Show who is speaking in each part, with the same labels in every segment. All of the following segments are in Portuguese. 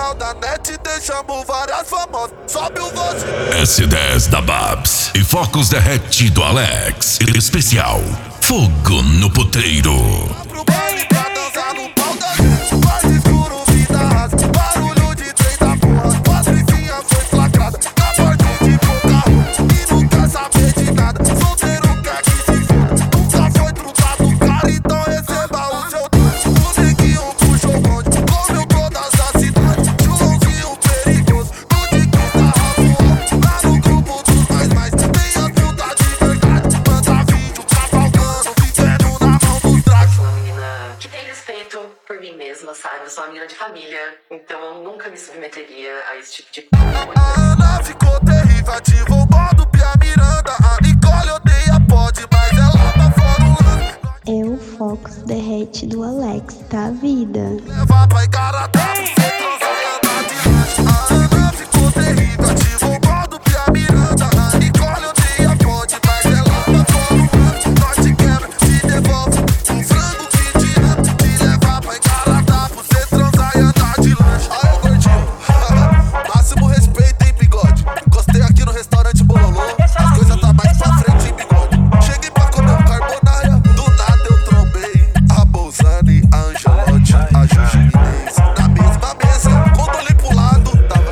Speaker 1: canal da net, deixamos várias famosas. Sobe o voz.
Speaker 2: S10 da Babs e Focos Derrete do Alex. Especial Fogo no Puteiro.
Speaker 1: Pro baile pra dançar no pau da gente. Quarto escuro, vida rasa. Barulho de trem da porra. Patricinha foi flagrada na porta de boca. E não quer saber de nada. Solteiro quer que se foda. Nunca foi trocado cara, então receba o seu doce. O neguinho puxou o bonde, comeu todas as cidades. Joãozinho perigoso, no de que tá razoável. Lá no grupo dos mais, tem as putas de verdade. Manda vídeo cavalgando, vivendo na mão dos dragos.
Speaker 3: Sou uma menina que tem respeito por mim mesma, sabe? Eu sou uma menina de família, então eu nunca me submeteria a esse tipo de coisa.
Speaker 1: A Ana ficou terrível, ativou o modo Pia Miranda. A Nicole odeia pode, mas ela tá fora o lance.
Speaker 4: Eu, Focos Derrete do Alex, tá vida.
Speaker 1: Levar pra Igarapé, você transar e andar de lanche. A Ana ficou terrível, ativou o modo Pia Miranda. A Nicole odeia pode, mas ela tá fora o lance. Nós te quebra, te devolve um frango que te ama. Te levar pra Igarapé, você transar e andar de lanche. Aí, ô gordinho, máximo respeito, hein, bigode. Encostei aqui no restaurante Bololô, as coisas tá mais pra frente, hein, bigode. Cheguei pra comer um carbonara, do nada eu trombei a Bolzani, a Angelotti, a Juju Inês. Na mesma mesa, quando olhei pro lado, tava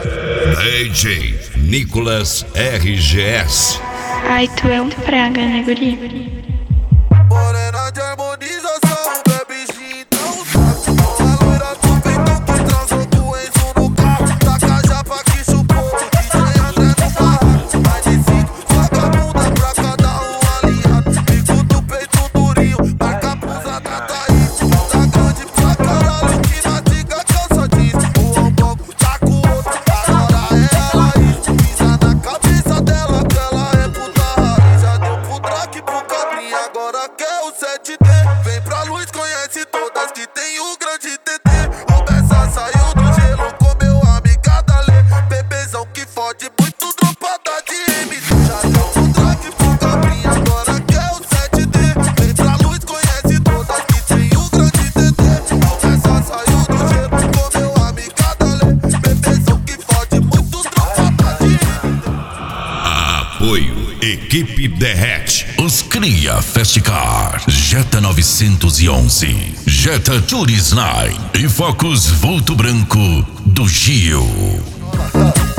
Speaker 2: DJ Nicolas RGS.
Speaker 5: Ai, tu é um praga, né, guri?
Speaker 1: morena de harmonização, bebe gin, então sabe. A loira do peitão que transou com o Enzo no carro. Taca a japa que chupou, DJ André no barraco. Mais de 5 vagabunda pra cada um aliado. Bico do peito durinho, marca a blusa da Thaís. Bunda grande pra caralho, que mastiga cansa disso. O ombongo tá com o outro, agora é ela isso. Pisa na cabeça dela, que ela é puta raiz. Já deu pro traque pro cabrinho, agora quer o 7D. Vem pra luz, conhece todas que tem o grande TT. O Bessa saiu do gelo, comeu a amiga da Lê. Bebezão que fode muito, dropada de MC. Já deu pro traque pro cabrinho, agora quer o 7D. Vem pra luz, conhece todas que tem o grande TT. O Bessa saiu do gelo, comeu a amiga da Lê. Bebezão que fode muito, dropada de MC.
Speaker 2: Apoio Equipe Derrete. Os Cria Festcar, Jetta 911, Jetta Turisnine e Focus Vulto Branco do Gio.